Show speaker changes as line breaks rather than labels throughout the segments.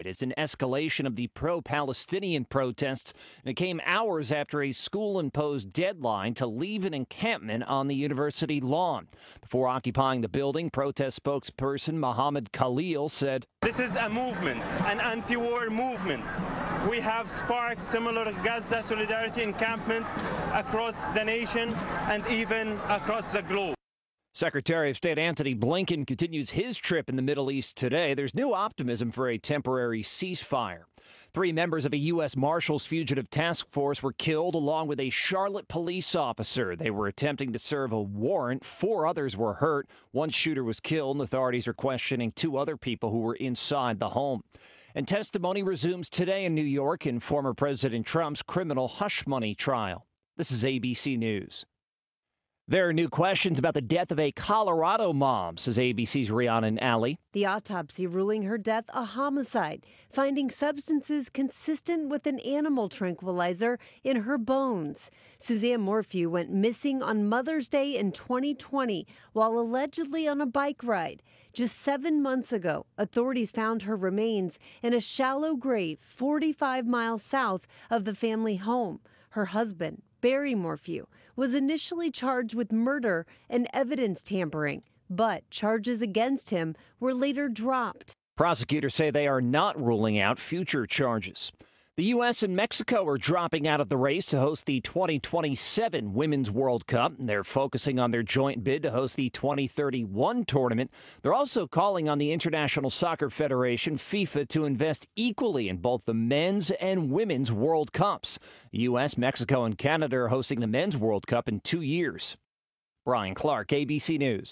as an escalation of the pro-Palestinian protests, and it came hours after a school-imposed deadline to leave an encampment on the university lawn. Before occupying the building, protest spokesperson Mohammed Khalil said,
"This is a movement, an anti-war movement. We have sparked similar Gaza solidarity encampments across the nation and even across the globe."
Secretary of State Antony Blinken continues his trip in the Middle East today. There's new optimism for a temporary ceasefire. 3 members of a U.S. Marshals Fugitive Task Force were killed along with a Charlotte police officer. They were attempting to serve a warrant. 4 others were hurt. One shooter was killed, and authorities are questioning 2 other people who were inside the home. And testimony resumes today in New York in former President Trump's criminal hush money trial. This is ABC News. There are new questions about the death of a Colorado mom, says ABC's Rhiannon Alley.
The autopsy ruling her death a homicide, finding substances consistent with an animal tranquilizer in her bones. Suzanne Morphew went missing on Mother's Day in 2020 while allegedly on a bike ride. Just 7 months ago, authorities found her remains in a shallow grave 45 miles south of the family home. Her husband, Barry Morphew, was initially charged with murder and evidence tampering, but charges against him were later dropped.
Prosecutors say they are not ruling out future charges. The U.S. and Mexico are dropping out of the race to host the 2027 Women's World Cup. They're focusing on their joint bid to host the 2031 tournament. They're also calling on the International Soccer Federation, FIFA, to invest equally in both the men's and women's World Cups. The U.S., Mexico, and Canada are hosting the Men's World Cup in 2 years. Brian Clark, ABC News.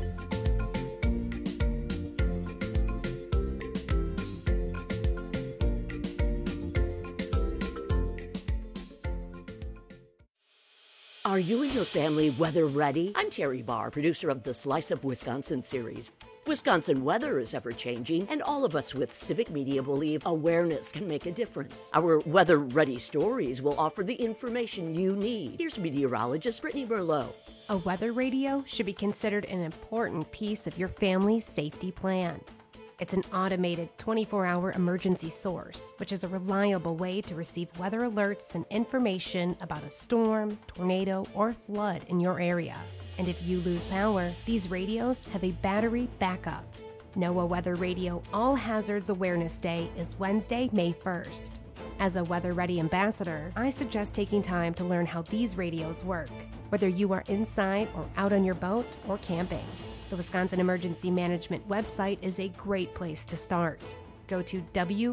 Are you and your family weather ready? I'm Terry Barr, producer of the Slice of Wisconsin series. Wisconsin weather is ever-changing, and all of us with civic media believe awareness can make a difference. Our weather-ready stories will offer the information you need. Here's meteorologist Brittany Merlot.
A weather radio should be considered an important piece of your family's safety plan. It's an automated 24-hour emergency source, which is a reliable way to receive weather alerts and information about a storm, tornado, or flood in your area. And if you lose power, these radios have a battery backup. NOAA Weather Radio All Hazards Awareness Day is Wednesday, May 1st. As a weather-ready ambassador, I suggest taking time to learn how these radios work, whether you are inside or out on your boat or camping. The Wisconsin Emergency Management website is a great place to start. Go to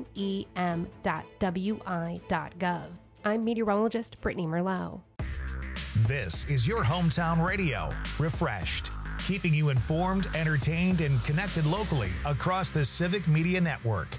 wem.wi.gov. I'm meteorologist Brittany Merlot.
This is your hometown radio, Refreshed, keeping you informed, entertained, and connected locally across the Civic Media Network.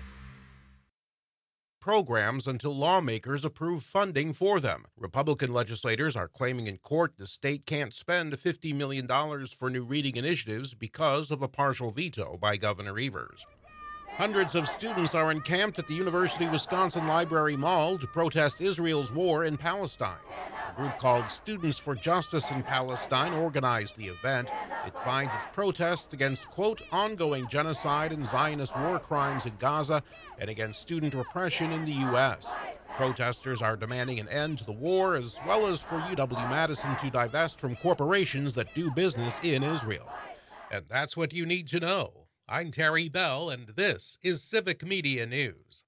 Programs until lawmakers approve funding for them. Republican legislators are claiming in court the state can't spend $50 million for new reading initiatives because of a partial veto by Governor Evers. Hundreds of students are encamped at the University of Wisconsin Library Mall to protest Israel's war in Palestine. A group called Students for Justice in Palestine organized the event. It finds its protest against, quote, ongoing genocide and Zionist war crimes in Gaza and against student repression in the U.S. Protesters are demanding an end to the war, as well as for UW-Madison to divest from corporations that do business in Israel. And that's what you need to know. I'm Terry Bell, and this is Civic Media News.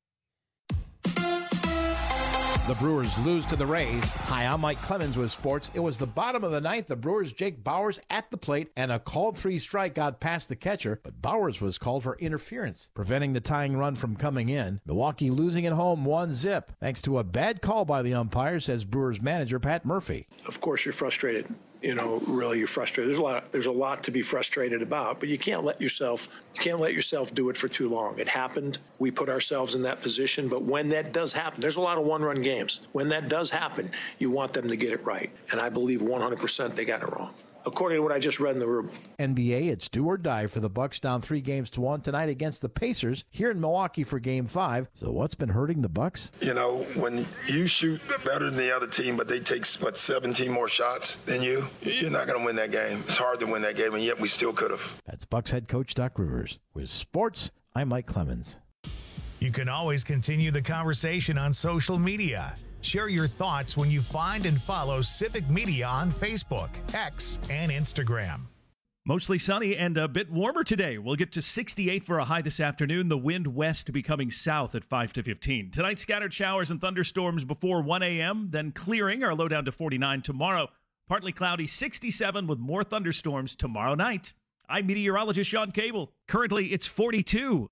The Brewers lose to the Rays. Hi, I'm Mike Clemens with sports. It was the bottom of the ninth. The Brewers' Jake Bauers at the plate, and a called 3 strike got past the catcher, but Bauers was called for interference, preventing the tying run from coming in. Milwaukee losing at home 1-0, thanks to a bad call by the umpire, says Brewers manager Pat Murphy.
Of course you're frustrated. Really you're frustrated. There's a lot to be frustrated about, but you can't let yourself do it for too long. It happened. We put ourselves in that position, but when that does happen, there's a lot of one-run games. When that does happen, you want them to get it right. And I believe 100% they got it wrong, according to what I just read in the rule.
NBA, it's do or die for the Bucks, down 3-1 tonight against the Pacers here in Milwaukee for Game 5. So what's been hurting the Bucks?
When you shoot better than the other team, but they take, 17 more shots than you, you're not going to win that game. It's hard to win that game, and yet we still could have.
That's Bucks head coach Doc Rivers. With sports, I'm Mike Clemens.
You can always continue the conversation on social media. Share your thoughts when you find and follow Civic Media on Facebook, X, and Instagram.
Mostly sunny and a bit warmer today. We'll get to 68 for a high this afternoon. The wind west becoming south at 5 to 15. Tonight, scattered showers and thunderstorms before 1 a.m., then clearing. Our low down to 49 tomorrow. Partly cloudy, 67 with more thunderstorms tomorrow night. I'm meteorologist Sean Cable. Currently, it's 42.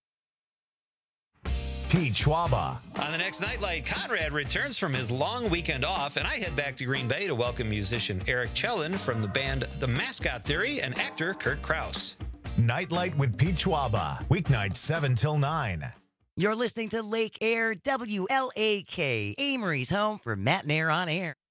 Pete Schwaba.
On the next Nightlight, Conrad returns from his long weekend off, and I head back to Green Bay to welcome musician Eric Chellan from the band The Mascot Theory and actor Kurt Krause.
Nightlight with Pete Schwaba. Weeknights 7 till 9.
You're listening to Lake Air WLAK, Amory's home for Matt and Air on Air.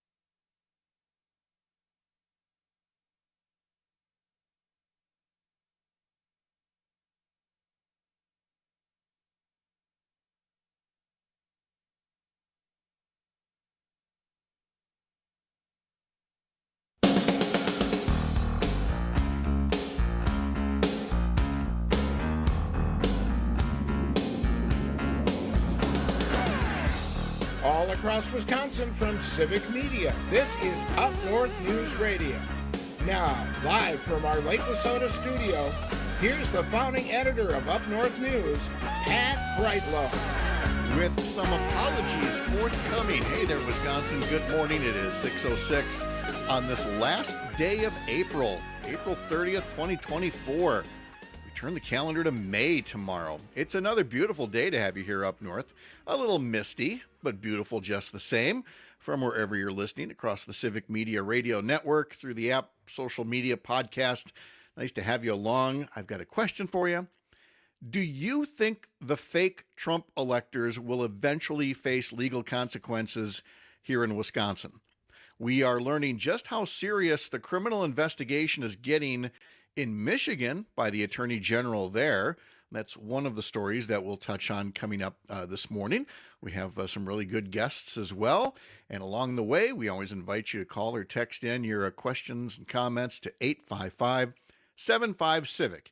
All across Wisconsin from Civic Media, this is Up North News Radio. Now, live from our Lake Wissota studio, here's the founding editor of Up North News, Pat Brightlow.
With some apologies forthcoming. Hey there, Wisconsin. Good morning. It is 6:06 on this last day of April 30th, 2024. We turn the calendar to May tomorrow. It's another beautiful day to have you here up north. A little misty, but beautiful just the same. From wherever you're listening across the Civic Media Radio Network, through the app, social media, podcast. Nice to have you along. I've got a question for you. Do you think the fake Trump electors will eventually face legal consequences here in Wisconsin? We are learning just how serious the criminal investigation is getting in Michigan by the Attorney General there. That's one of the stories that we'll touch on coming up this morning. We have some really good guests as well. And along the way, we always invite you to call or text in your questions and comments to 855-75-CIVIC,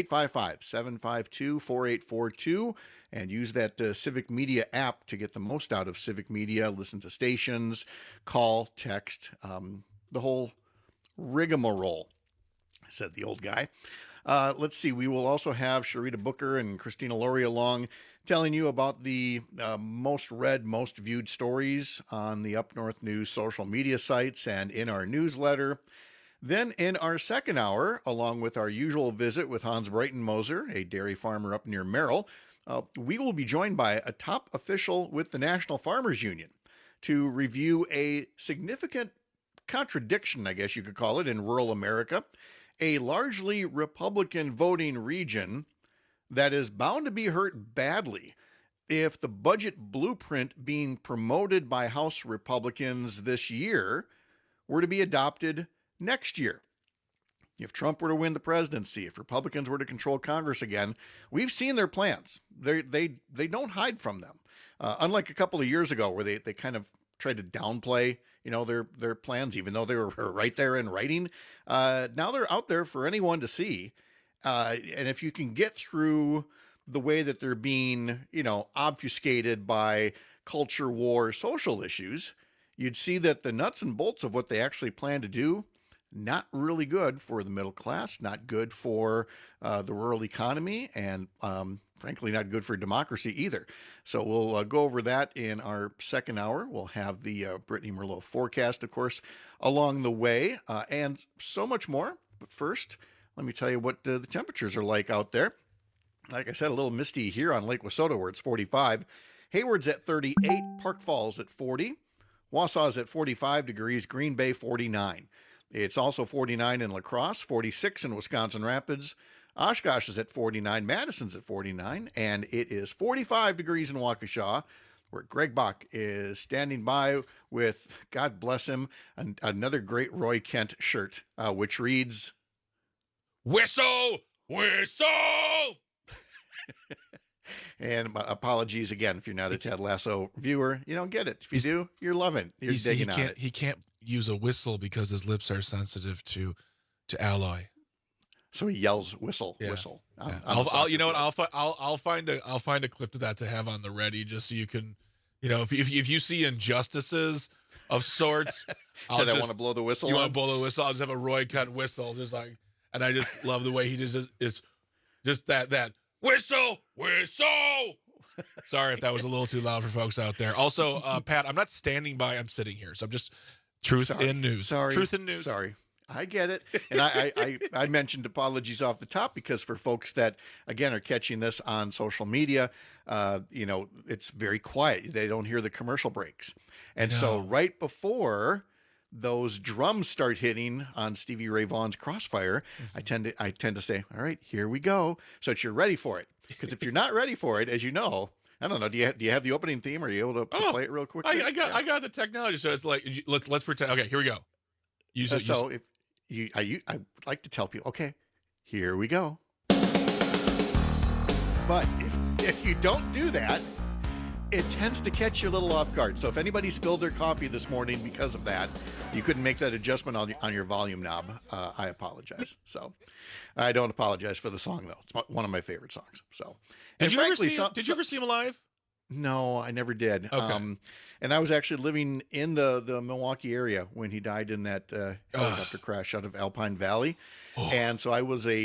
855-752-4842, and use that Civic Media app to get the most out of Civic Media. Listen to stations, call, text, the whole rigmarole, said the old guy. Let's see. We will also have Sharita Booker and Christina Laurie along telling you about the most read, most viewed stories on the Up North News social media sites and in our newsletter. Then in our second hour, along with our usual visit with Hans Breitenmoser, a dairy farmer up near Merrill, we will be joined by a top official with the National Farmers Union to review a significant contradiction, I guess you could call it, in rural America. A largely Republican voting region that is bound to be hurt badly if the budget blueprint being promoted by House Republicans this year were to be adopted next year. If Trump were to win the presidency, if Republicans were to control Congress again, we've seen their plans. They don't hide from them. Unlike a couple of years ago where they kind of tried to downplay their plans, even though they were right there in writing. Now they're out there for anyone to see. And if you can get through the way that they're being, obfuscated by culture war social issues, you'd see that the nuts and bolts of what they actually plan to do, not really good for the middle class, not good for the rural economy, and frankly, not good for democracy either. So we'll go over that in our second hour. We'll have the Brittany Merlot forecast, of course, along the way, and so much more. But first, let me tell you what the temperatures are like out there. Like I said, a little misty here on Lake Wissota, where it's 45. Hayward's at 38, Park Falls at 40, Wausau's at 45 degrees, Green Bay 49. It's also 49 in La Crosse, 46 in Wisconsin Rapids, Oshkosh is at 49, Madison's at 49, and it is 45 degrees in Waukesha, where Greg Bach is standing by with, God bless him, another great Roy Kent shirt, which reads,
"Whistle! Whistle!"
And apologies again if you're not a Ted Lasso viewer. You don't get it. If you do, you're loving it. You're digging on it.
He can't use a whistle because his lips are sensitive to alloy.
So he yells, "Whistle,
Yeah.
whistle."
Yeah.
I'll
find a clip of that to have on the ready, just so you can, if you see injustices of sorts,
I want to blow the whistle.
You want to blow the whistle? I'll just have a Roy cut whistle, and I just love the way he is that whistle. Sorry if that was a little too loud for folks out there. Also, Pat, I'm not standing by. I'm sitting here, so I'm just truth in news. Truth in news.
Sorry. I get it. And I mentioned apologies off the top because for folks that, again, are catching this on social media, it's very quiet. They don't hear the commercial breaks. And so right before those drums start hitting on Stevie Ray Vaughan's Crossfire, I tend to say, all right, here we go. So that you're ready for it. Because if you're not ready for it, as you know, I don't know. Do you have the opening theme? Are you able to play it real quick?
I got the technology. So it's like, let's pretend. Okay, here we go.
I like to tell people, okay, here we go. But if you don't do that, it tends to catch you a little off guard. So if anybody spilled their coffee this morning because of that, you couldn't make that adjustment on your volume knob. I apologize. So I don't apologize for the song, though. It's one of my favorite songs. So
did you ever see him live?
No, I never did.
Okay.
And I was actually living in the Milwaukee area when he died in that helicopter crash out of Alpine Valley. And so I was a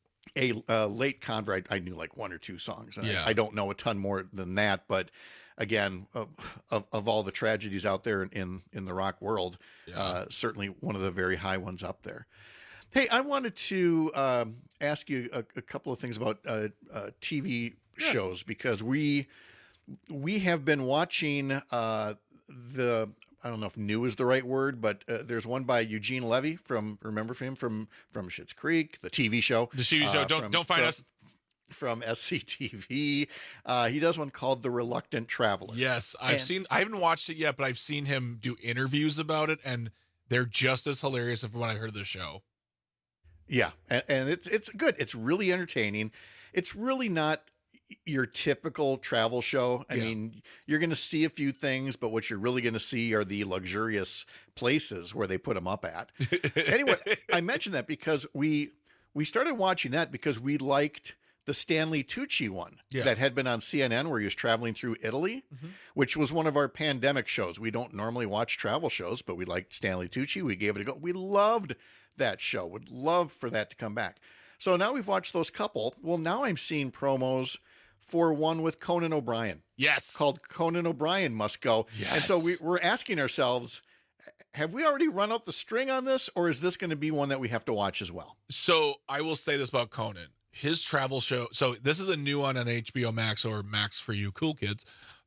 late convert. I knew like one or two songs. And I don't know a ton more than that. But again, of all the tragedies out there in the rock world, certainly one of the very high ones up there. Hey, I wanted to ask you a couple of things about TV shows because we have been watching I don't know if new is the right word, but there's one by Eugene Levy remember him from Schitt's Creek, the TV show.
The TV show. Don't find us.
From SCTV. He does one called The Reluctant Traveler.
Yes, I haven't watched it yet, but I've seen him do interviews about it, and they're just as hilarious as when I heard the show.
Yeah, and it's good. It's really entertaining. It's really not your typical travel show. I mean, you're going to see a few things, but what you're really going to see are the luxurious places where they put them up at. Anyway, I mentioned that because we started watching that because we liked the Stanley Tucci one that had been on CNN where he was traveling through Italy, which was one of our pandemic shows. We don't normally watch travel shows, but we liked Stanley Tucci. We gave it a go. We loved that show. Would love for that to come back. So now we've watched those couple. Well, now I'm seeing promos for one with Conan O'Brien.
Yes.
Called Conan O'Brien Must Go.
Yes.
And so we're asking ourselves, have we already run up the string on this, or is this going to be one that we have to watch as well?
So I will say this about Conan. His travel show, so this is a new one on HBO Max or Max for you cool kids.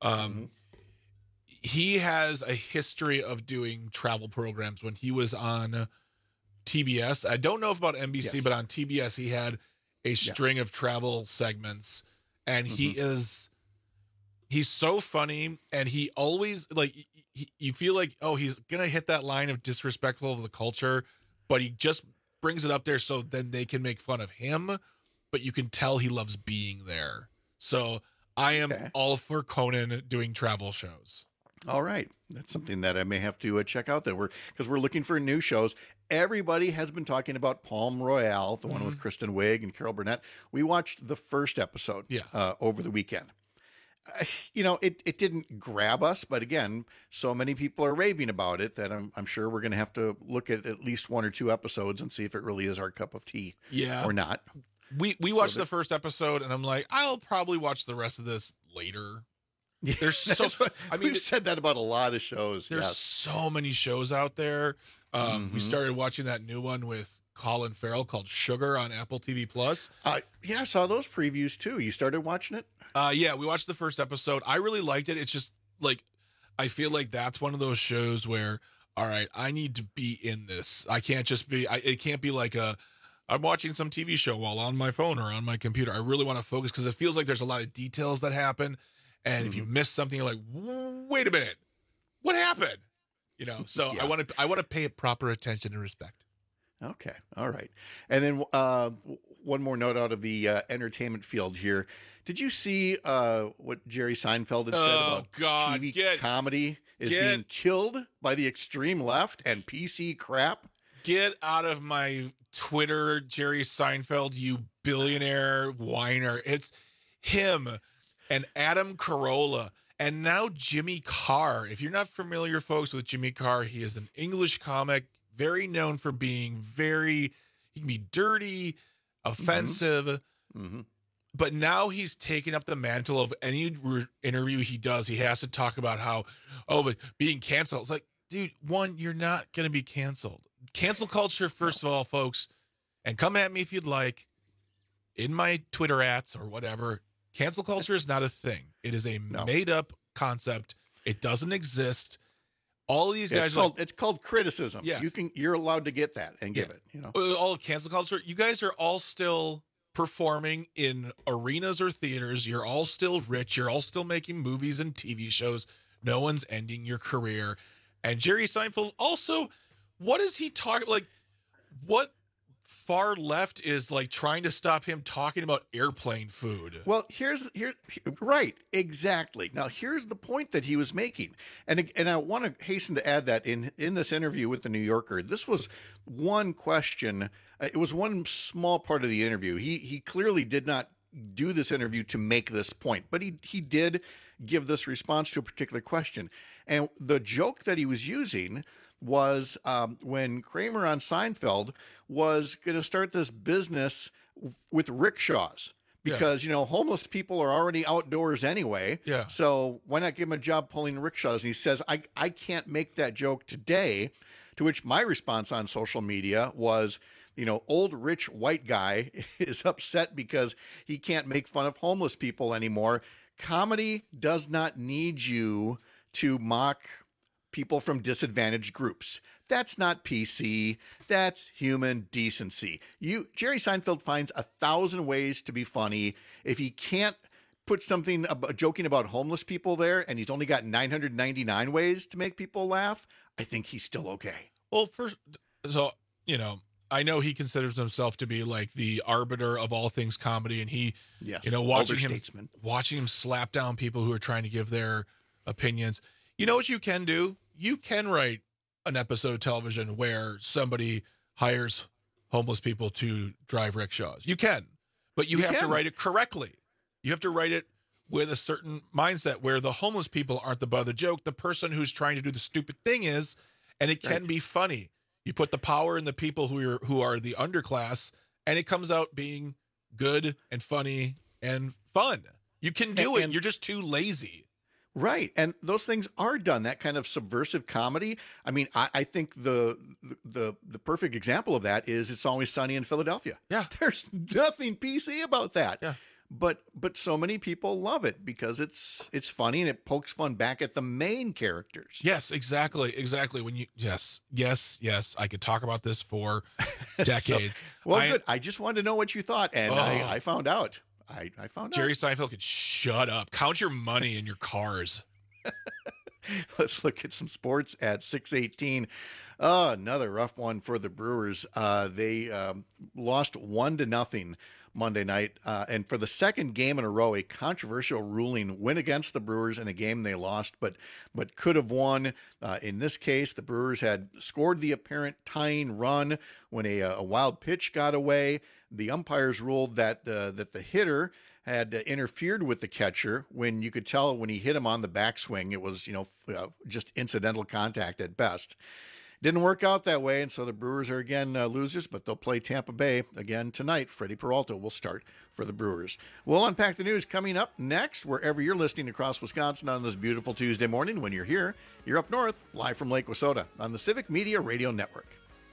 He has a history of doing travel programs. When he was on TBS, I don't know if about NBC, but on TBS he had a string of travel segments, and he's so funny, and he always you feel like, oh, he's gonna hit that line of disrespectful of the culture, but he just brings it up there so then they can make fun of him, but you can tell he loves being there. So I am all for Conan doing travel shows.
All right. That's something that I may have to check out then. Because we're looking for new shows. Everybody has been talking about Palm Royale, the one with Kristen Wiig and Carol Burnett. We watched the first episode over the weekend. It didn't grab us, but again, so many people are raving about it that I'm sure we're going to have to look at least one or two episodes and see if it really is our cup of tea or not.
We watched the first episode, and I'm like, I'll probably watch the rest of this later. There's so
we've said that about a lot of shows.
There's so many shows out there. We started watching that new one with Colin Farrell called Sugar on Apple TV Plus.
I saw those previews too. You started watching it?
Yeah, we watched the first episode. I really liked it. It's just like, I feel like that's one of those shows where, all right, I need to be in this. I can't just be, it can't be like I'm watching some TV show while on my phone or on my computer. I really want to focus because it feels like there's a lot of details that happen. And if you miss something, you're like, wait a minute, what happened? So I want to pay it proper attention and respect.
Okay. All right. And then one more note out of the entertainment field here. Did you see what Jerry Seinfeld had said about TV comedy is being killed by the extreme left and PC crap?
Get out of my Twitter Jerry Seinfeld, you billionaire whiner. It's him and Adam Carolla. And now Jimmy Carr. If you're not familiar, folks, with Jimmy Carr, he is an English comic, very known for being he can be dirty, offensive.
Mm-hmm.
But now he's taken up the mantle of any interview he does. He has to talk about how, but being canceled. It's like, dude, one, you're not going to be canceled. Cancel culture, first of all, folks, and come at me if you'd like, in my Twitter ats or whatever. Cancel culture is not a thing. It is a made-up concept. It doesn't exist. All of these guys
it's called criticism.
Yeah.
You're allowed to get that and give it.
All cancel culture. You guys are all still performing in arenas or theaters. You're all still rich. You're all still making movies and TV shows. No one's ending your career. And Jerry Seinfeld also, what is he talking? Like, what far left is like trying to stop him talking about airplane food?
Well, right, exactly. Now, here's the point that he was making, and I want to hasten to add that in this interview with the New Yorker, this was one question. It was one small part of the interview. He clearly did not do this interview to make this point, but he did give this response to a particular question. And the joke that he was using was when Kramer on Seinfeld was going to start this business with rickshaws because, homeless people are already outdoors anyway.
Yeah.
So why not give him a job pulling rickshaws? And he says, I can't make that joke today, to which my response on social media was, old rich white guy is upset because he can't make fun of homeless people anymore. Comedy does not need you to mock people from disadvantaged groups. That's not PC. That's human decency. Jerry Seinfeld finds 1,000 ways to be funny. If he can't put something joking about homeless people there, and he's only got 999 ways to make people laugh, I think he's still okay.
Well, I know he considers himself to be like the arbiter of all things comedy, and he, watching him slap down people who are trying to give their opinions. You know what you can do? You can write an episode of television where somebody hires homeless people to drive rickshaws. You can, but you have to write it correctly. You have to write it with a certain mindset where the homeless people aren't the butt of the joke. The person who's trying to do the stupid thing is, and it can be funny. You put the power in the people who are the underclass, and it comes out being good and funny and fun. You can do it. You're just too lazy.
Right. And those things are done, that kind of subversive comedy. I mean, I think the perfect example of that is It's Always Sunny in Philadelphia.
Yeah.
There's nothing PC about that.
Yeah.
But so many people love it because it's funny and it pokes fun back at the main characters.
Yes, exactly. When yes, I could talk about this for decades.
Good. I just wanted to know what you thought, and I found out. I found
Jerry Seinfeld could shut up. Count your money in your cars.
Let's look at some sports at 6:18. Another rough one for the Brewers. They lost 1-0 Monday night, and for the second game in a row, a controversial ruling went against the Brewers in a game they lost, but could have won. In this case, the Brewers had scored the apparent tying run when a wild pitch got away. The umpires ruled that the hitter had interfered with the catcher when you could tell when he hit him on the backswing, it was just incidental contact at best. Didn't work out that way, and so the Brewers are again losers, but they'll play Tampa Bay again tonight. Freddie Peralta will start for the Brewers. We'll unpack the news coming up next, wherever you're listening across Wisconsin on this beautiful Tuesday morning. When you're here, you're up north, live from Lake Wissota on the Civic Media Radio Network.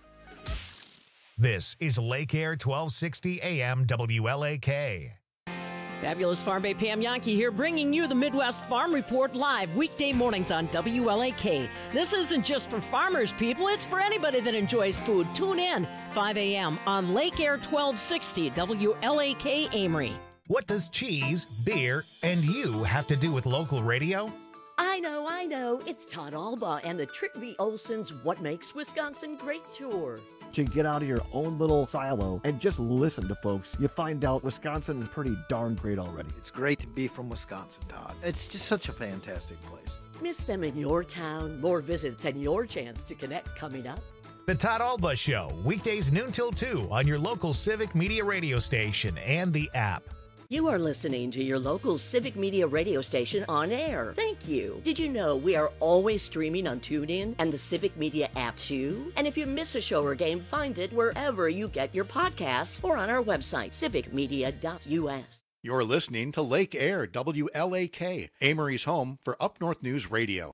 This is Lake Air 1260 AM WLAK.
Fabulous Farm Bay Pam Yankee here, bringing you the Midwest Farm Report live weekday mornings on WLAK. This isn't just for farmers, people. It's for anybody that enjoys food. Tune in 5 a.m. on Lake Air 1260 WLAK Amory.
What does cheese, beer, and you have to do with local radio?
I know. It's Todd Alba and the Trick V. Olson's What Makes Wisconsin Great tour.
To get out of your own little silo and just listen to folks, you find out Wisconsin is pretty darn great already.
It's great to be from Wisconsin, Todd. It's just such a fantastic place.
Miss them in your town? More visits and your chance to connect coming up.
The Todd Alba Show, weekdays noon till 2 on your local Civic Media radio station and the app.
You are listening to your local Civic Media radio station on air. Thank you. Did you know we are always streaming on TuneIn and the Civic Media app too? And if you miss a show or game, find it wherever you get your podcasts or on our website, civicmedia.us.
You're listening to Lake Air, WLAK, Amory's home for Up North News Radio.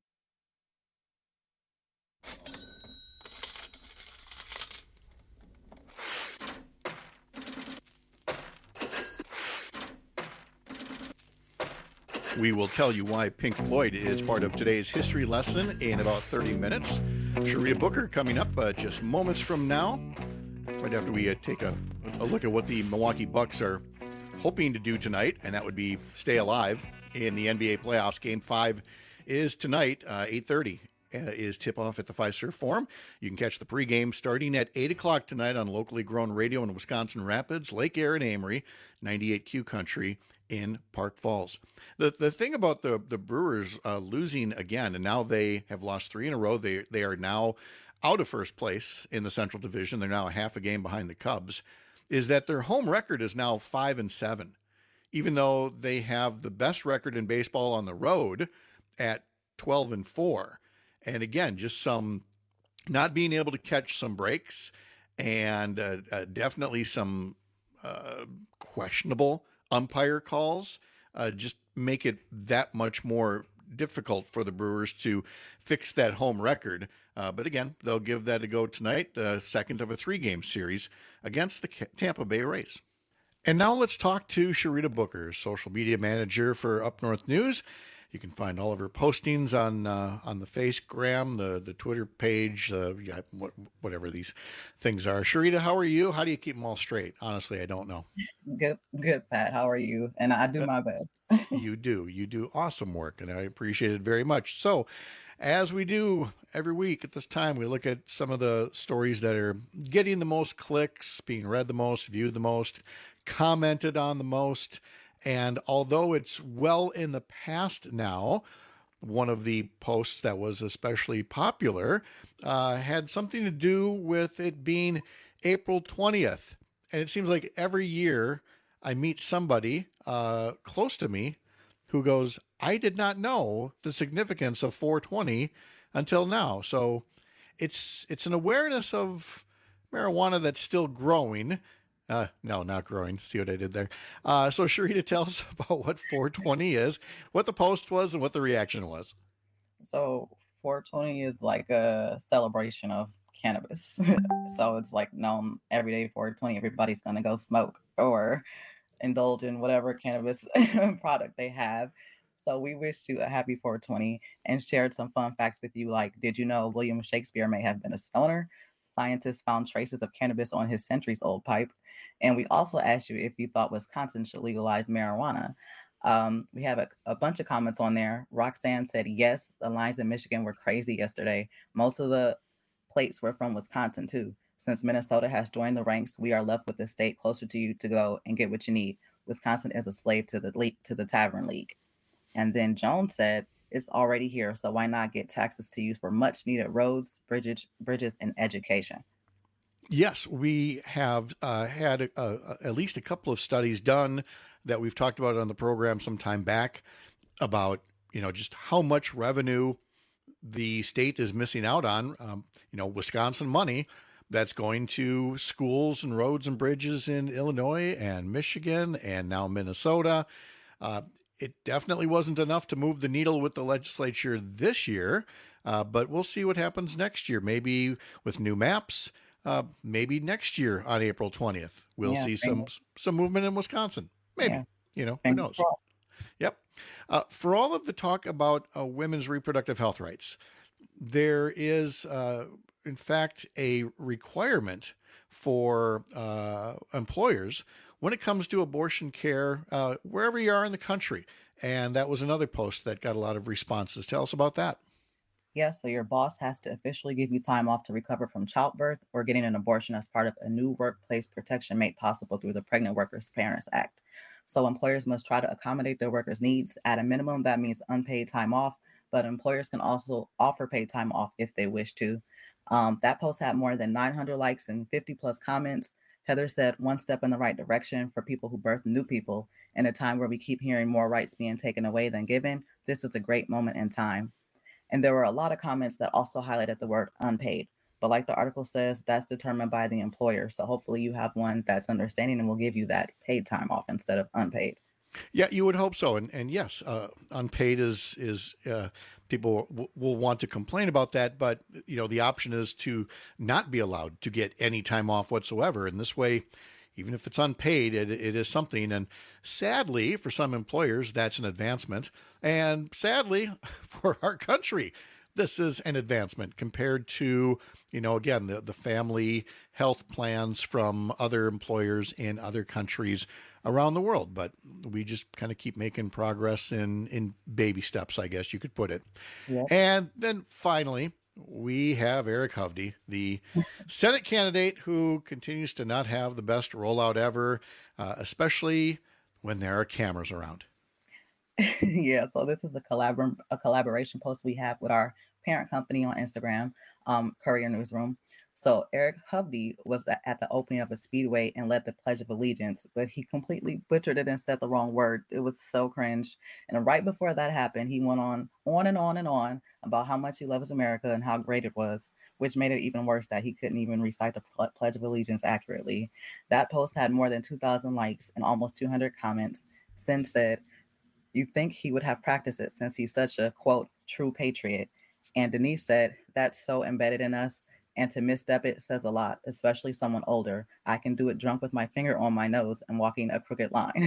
We will tell you why Pink Floyd is part of today's history lesson in about 30 minutes. Sharita Booker coming up just moments from now, right after we take a look at what the Milwaukee Bucks are hoping to do tonight, and that would be stay alive in the NBA playoffs. Game 5 is tonight, 8:30 is tip-off at the Fiserv Forum. You can catch the pregame starting at 8 o'clock tonight on locally grown radio in Wisconsin Rapids, Lake Air, and Amory, 98Q Country in Park Falls. The thing about the Brewers losing again, and now they have lost 3 in a row. They are now out of first place in the Central Division. They're now a half a game behind the Cubs, is that their home record is now 5-7, even though they have the best record in baseball on the road at 12-4. And again, just some not being able to catch some breaks, and definitely some questionable umpire calls just make it that much more difficult for the Brewers to fix that home record. But again, they'll give that a go tonight, the second of a 3-game series against the Tampa Bay Rays. And now let's talk to Sharita Booker, social media manager for Up North News. You can find all of her postings on the Facegram, the Twitter page, whatever these things are. Sharita, how are you? How do you keep them all straight? Honestly, I don't know.
Good, Pat. How are you? And I do my best.
You do awesome work, and I appreciate it very much. So, as we do every week at this time, we look at some of the stories that are getting the most clicks, being read the most, viewed the most, commented on the most. And although it's well in the past now, one of the posts that was especially popular had something to do with it being April 20th. And it seems like every year I meet somebody close to me who goes, I did not know the significance of 420 until now. So it's an awareness of marijuana that's still growing. No, not growing. See what I did there? So Sharita, tell us about what 420 is, what the post was, and what the reaction was.
So 420 is like a celebration of cannabis. So it's like known every day 420, everybody's going to go smoke or indulge in whatever cannabis product they have. So we wished you a happy 420 and shared some fun facts with you. Like, did you know William Shakespeare may have been a stoner? Scientists found traces of cannabis on his centuries-old pipe. And we also asked you if you thought Wisconsin should legalize marijuana. We have a bunch of comments on there. Roxanne said, yes, the lines in Michigan were crazy yesterday. Most of the plates were from Wisconsin, too. Since Minnesota has joined the ranks, we are left with a state closer to you to go and get what you need. Wisconsin is a slave to the Tavern League. And then Joan said, it's already here, so why not get taxes to use for much needed roads, bridges, and education?
Yes, we have had at least a couple of studies done that we've talked about on the program some time back about, just how much revenue the state is missing out on, Wisconsin money that's going to schools and roads and bridges in Illinois and Michigan and now Minnesota. It definitely wasn't enough to move the needle with the legislature this year, but we'll see what happens next year. Maybe with new maps, maybe next year on April 20th, we'll see some movement in Wisconsin. Maybe, who knows? Yep. For all of the talk about women's reproductive health rights, there is, in fact, a requirement for employers when it comes to abortion care, wherever you are in the country. And that was another post that got a lot of responses. Tell us about that.
Yes, so your boss has to officially give you time off to recover from childbirth or getting an abortion as part of a new workplace protection made possible through the Pregnant Workers Parents Act. So employers must try to accommodate their workers' needs. At a minimum, that means unpaid time off, but employers can also offer paid time off if they wish to. That post had more than 900 likes and 50 plus comments. Heather said, one step in the right direction for people who birth new people. In a time where we keep hearing more rights being taken away than given, this is a great moment in time. And there were a lot of comments that also highlighted the word unpaid. But like the article says, that's determined by the employer. So hopefully you have one that's understanding and will give you that paid time off instead of unpaid.
Yeah, you would hope so. And yes, unpaid is people will want to complain about that, but the option is to not be allowed to get any time off whatsoever. And this way, even if it's unpaid, it is something. And sadly, for some employers, that's an advancement. And sadly, for our country, this is an advancement compared to, again, the family health plans from other employers in other countries around the world. But we just kind of keep making progress in baby steps, I guess you could put it. Yes. And then finally, we have Eric Hovde, the Senate candidate who continues to not have the best rollout ever, especially when there are cameras around.
Yeah, so this is a collaboration post we have with our parent company on Instagram, Courier Newsroom. So Eric Hovde was at the opening of a speedway and led the Pledge of Allegiance, but he completely butchered it and said the wrong word. It was so cringe. And right before that happened, he went on and on and on about how much he loves America and how great it was, which made it even worse that he couldn't even recite the Pledge of Allegiance accurately. That post had more than 2,000 likes and almost 200 comments. Sin said, "You think he would have practiced it since he's such a, quote, true patriot." And Denise said, "That's so embedded in us. And to misstep it says a lot, especially someone older. I can do it drunk with my finger on my nose and walking a crooked line."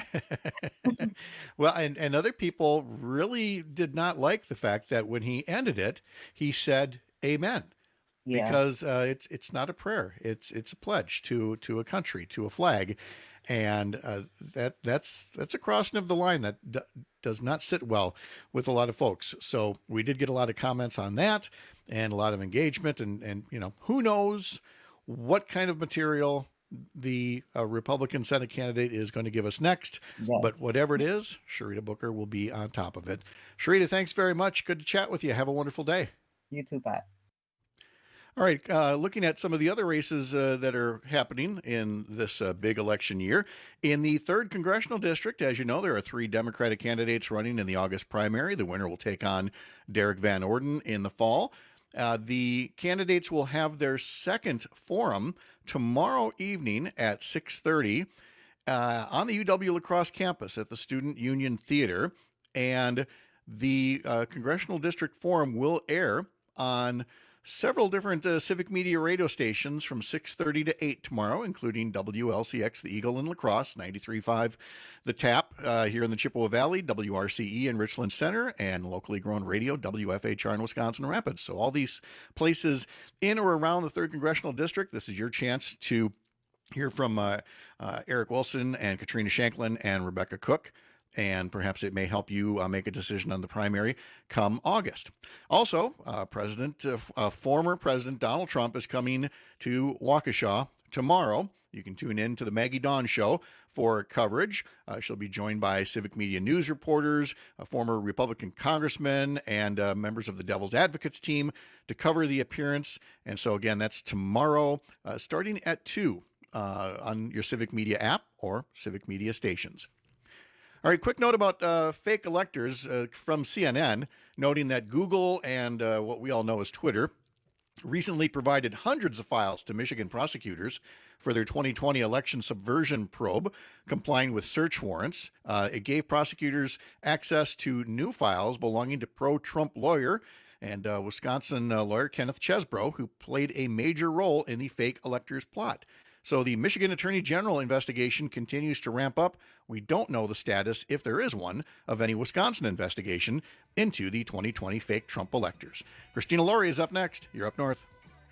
Well, and other people really did not like the fact that when he ended it, he said amen. Yeah. Because it's not a prayer. It's a pledge to a country, to a flag. And that's a crossing of the line that does not sit well with a lot of folks. So we did get a lot of comments on that and a lot of engagement. And who knows what kind of material the Republican Senate candidate is going to give us next. Yes. But whatever it is, Sharita Booker will be on top of it. Sharita, thanks very much. Good to chat with you. Have a wonderful day.
You too, Pat.
All right, looking at some of the other races that are happening in this big election year. In the 3rd Congressional District, as you know, there are 3 Democratic candidates running in the August primary. The winner will take on Derek Van Orden in the fall. The candidates will have their second forum tomorrow evening at 6:30 on the UW La Crosse campus at the Student Union Theater. And the Congressional District Forum will air on several different civic media radio stations from 6:30 to 8 tomorrow, including WLCX The Eagle in La Crosse, 93.5 The Tap here in the Chippewa Valley, WRCE in Richland Center, and locally grown radio, WFHR in Wisconsin Rapids. So all these places in or around the 3rd Congressional District, this is your chance to hear from Eric Wilson and Katrina Shanklin and Rebecca Cook. And perhaps it may help you make a decision on the primary come August. Also, former President Donald Trump is coming to Waukesha tomorrow. You can tune in to the Maggie Dawn Show for coverage. She'll be joined by Civic Media News reporters, former Republican congressmen, and members of the Devil's Advocates team to cover the appearance. And so, again, that's tomorrow starting at 2 on your Civic Media app or Civic Media stations. All right, quick note about fake electors from CNN, noting that Google and what we all know as Twitter recently provided hundreds of files to Michigan prosecutors for their 2020 election subversion probe, complying with search warrants. It gave prosecutors access to new files belonging to pro-Trump lawyer and Wisconsin lawyer Kenneth Chesbro, who played a major role in the fake electors plot. So the Michigan Attorney General investigation continues to ramp up. We don't know the status, if there is one, of any Wisconsin investigation into the 2020 fake Trump electors. Christina Laurie is up next. You're Up North.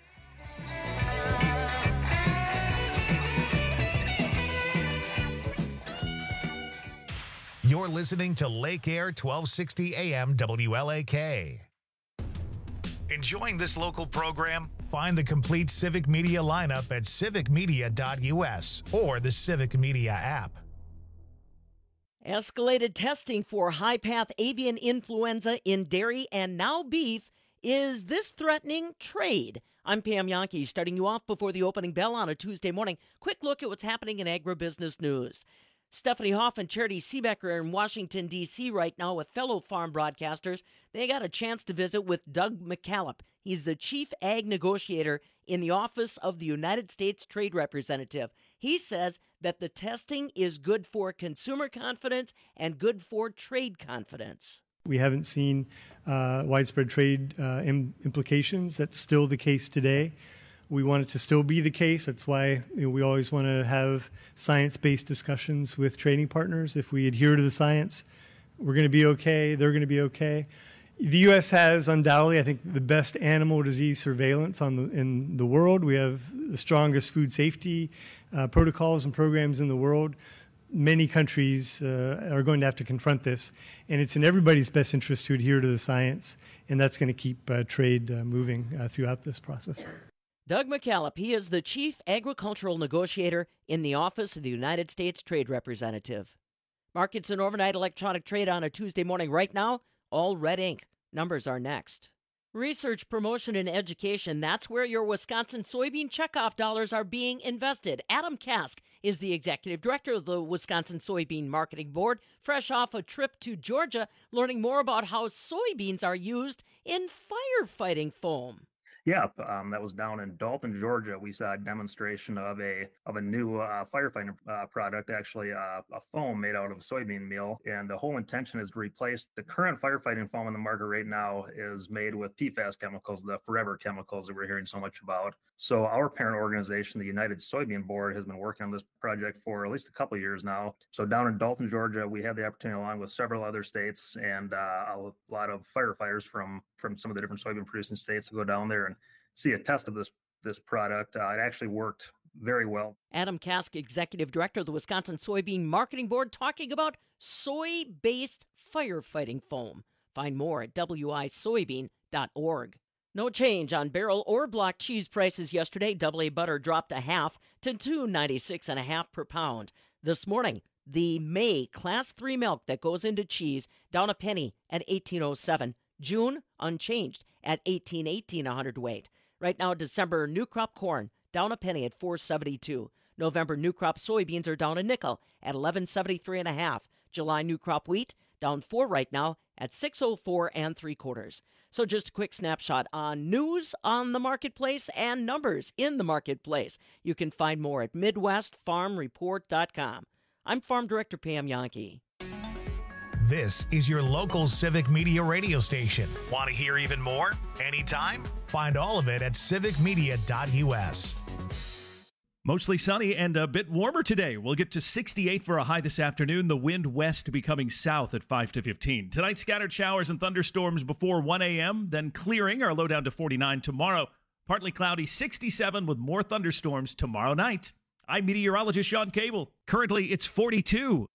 You're listening to Lake Air 1260 AM WLAK. Enjoying this local program? Find the complete Civic Media lineup at civicmedia.us or the Civic Media app.
Escalated testing for high-path avian influenza in dairy and now beef. Is this threatening trade? I'm Pam Yankee, starting you off before the opening bell on a Tuesday morning. Quick look at what's happening in agribusiness news. Stephanie Hoff and Charity Seebecker are in Washington, D.C. right now with fellow farm broadcasters. They got a chance to visit with Doug McCallop. He's the chief ag negotiator in the Office of the United States Trade Representative. He says that the testing is good for consumer confidence and good for trade confidence.
We haven't seen widespread trade implications. That's still the case today. We want it to still be the case. That's why we always want to have science-based discussions with trading partners. If we adhere to the science, we're going to be okay. They're going to be okay. The U.S. has undoubtedly, I think, the best animal disease surveillance in the world. We have the strongest food safety protocols and programs in the world. Many countries are going to have to confront this, and it's in everybody's best interest to adhere to the science, and that's going to keep trade moving throughout this process.
Doug McCallop, he is the chief agricultural negotiator in the Office of the United States Trade Representative. Markets and overnight electronic trade on a Tuesday morning right now, all red ink. Numbers are next. Research, promotion, and education, that's where your Wisconsin soybean checkoff dollars are being invested. Adam Kask is the executive director of the Wisconsin Soybean Marketing Board, fresh off a trip to Georgia, learning more about how soybeans are used in firefighting foam.
Yeah, that was down in Dalton, Georgia. We saw a demonstration of a new firefighting product, actually a foam made out of soybean meal. And the whole intention is to replace the current firefighting foam in the market right now is made with PFAS chemicals, the forever chemicals that we're hearing so much about. So our parent organization, the United Soybean Board, has been working on this project for at least a couple of years now. So down in Dalton, Georgia, we had the opportunity, along with several other states and a lot of firefighters from some of the different soybean producing states, to go down there and see a test of this product. It actually worked very well.
Adam Kask, executive director of the Wisconsin Soybean Marketing Board, talking about soy-based firefighting foam. Find more at wisoybean.org. No change on barrel or block cheese prices yesterday. AA butter dropped a half to $2.96.5 per pound. This morning, the May Class 3 milk that goes into cheese down a penny at $18.07. June, unchanged at $18.18 a hundredweight. Right now, December new crop corn down a penny at $4.72. November new crop soybeans are down a nickel at $11.73.5. July new crop wheat down 4 right now at $6.04 3/4. So just a quick snapshot on news on the marketplace and numbers in the marketplace. You can find more at MidwestFarmReport.com. I'm Farm Director Pam Yankee.
This is your local Civic Media radio station. Want to hear even more? Anytime? Find all of it at civicmedia.us.
Mostly sunny and a bit warmer today. We'll get to 68 for a high this afternoon. The wind west becoming south at 5 to 15. Tonight, scattered showers and thunderstorms before 1 a.m., then clearing. Our low down to 49 tomorrow. Partly cloudy, 67 with more thunderstorms tomorrow night. I'm meteorologist Sean Cable. Currently, it's 42.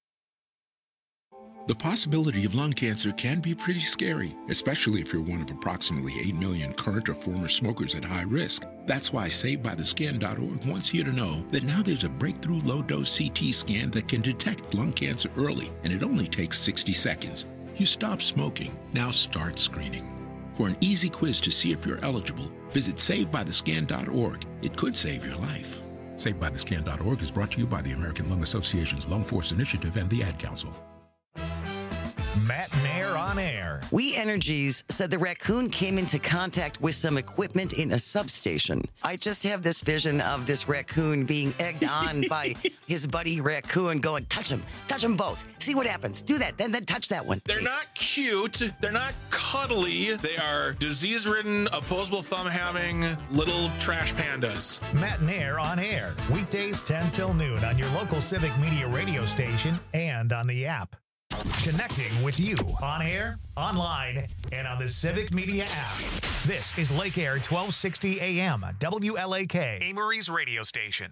The possibility of lung cancer can be pretty scary, especially if you're one of approximately 8 million current or former smokers at high risk. That's why SaveByTheScan.org wants you to know that now there's a breakthrough low-dose CT scan that can detect lung cancer early, and it only takes 60 seconds. You stop smoking, now start screening. For an easy quiz to see if you're eligible, visit SaveByTheScan.org. It could save your life. SaveByTheScan.org is brought to you by the American Lung Association's Lung Force Initiative and the Ad Council.
Matt Nair on air.
We Energies said the raccoon came into contact with some equipment in a substation. I just have this vision of this raccoon being egged on by his buddy raccoon going, touch them both. See what happens. Do that, then touch that one.
They're not cute. They're not cuddly. They are disease-ridden, opposable thumb-having little trash pandas.
Matt Nair on air. Weekdays 10 till noon on your local Civic Media radio station and on the app. Connecting with you on air, online, and on the Civic Media app. This is Lake Air 1260 AM, WLAK, Amory's radio station.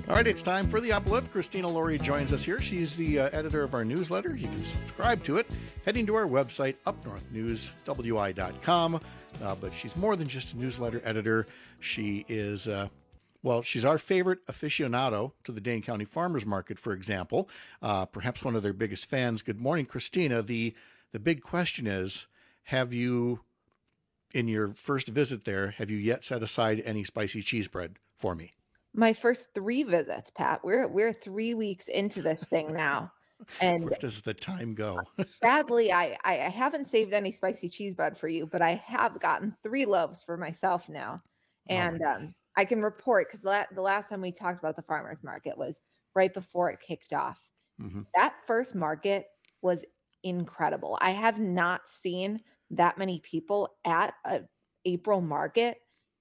All right, it's time for the Uplift. Christina Laurie joins us here. She's the editor of our newsletter. You can subscribe to it heading to our website, upnorthnewswi.com. But she's more than just a newsletter editor. She is, she's our favorite aficionado to the Dane County Farmers Market, for example. Perhaps one of their biggest fans. Good morning, Christina. The big question is, have you, in your first visit there, have you yet set aside any spicy cheese bread for me?
My first 3 visits, Pat. We're 3 weeks into this thing now. And
where does the time go?
Sadly, I haven't saved any spicy cheese bread for you, but I have gotten 3 loaves for myself now. And I can report, because the last time we talked about the farmers market was right before it kicked off.
Mm-hmm.
That first market was incredible. I have not seen that many people at an April market